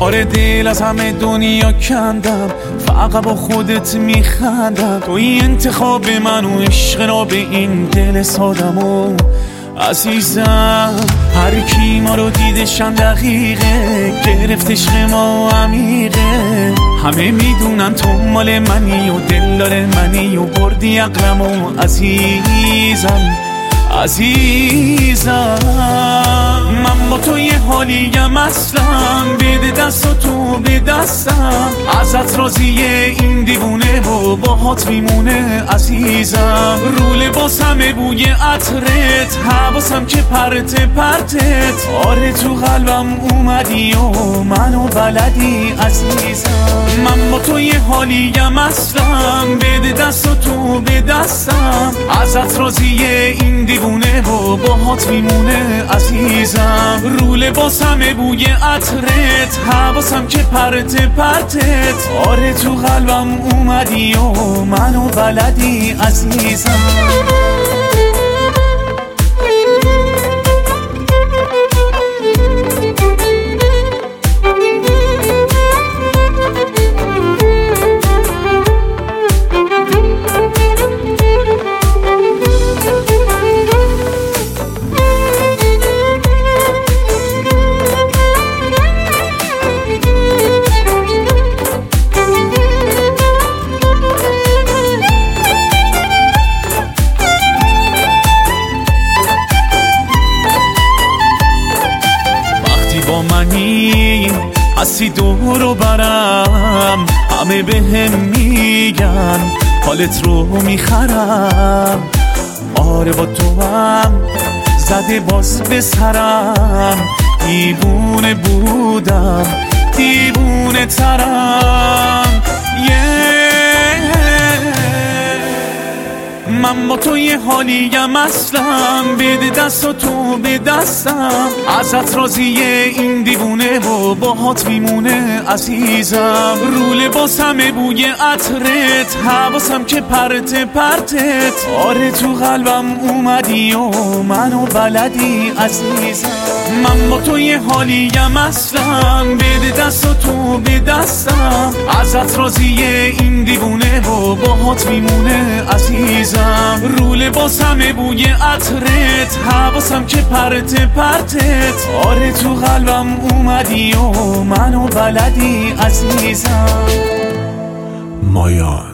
آره دل از همه دنیا کندم، فقط با خودت میخندم. توی انتخاب من و عشق را به این دل سادم عزیزم. هر کی ما رو دیدشن دقیقه، گرفت عشق ما عمیقه. همه میدونن تو مال منی و دلدار منی و بردی عقلمو عزیزم عزیزم. من با تو یه حالیم اصلا، بده دست و تو به دستم. ازت راضیه این دیوونه و باهات میمونه عزیزم. رو لباسم بوی عطرت، حواسم که پرت پرتت. آره تو قلبم اومدی و منو بلدی عزیزم. من با تو یه حالیم اصلا، بده دست و تو به دستم. ازت راضیه این دیوونه و باهات میمونه عزیزم. رو لباسم بوی عطرت، حواسم که پرت پرتت. آره تو قلبم اومدی و منو بلدی عزیزم. با منی هستی دور و برم، همه بهم میگن حالت رو میخرم. آره با تو هم زده باز به سرم، دیوونه بودم دیوونه ترم. من با تو یه حالیم اصلا، بده دست و تو به دستم. ازت راضیه این دیوونه و باهات میمونه عزیزم. رو لباسم بوی عطرت، حواسم که پرت پرتت. آره تو قلبم اومدی و منو بلدی عزیزم. من با تو یه حالیم اصلا، بده دست و تو به دستم. ازت راضیه این دیوونه و باهات میمونه عزیزم. رو لباسم بوی عطرت، حواسم که پرت پرتت. آره تو قلبم اومدی و منو بلدی عزیزم. مایان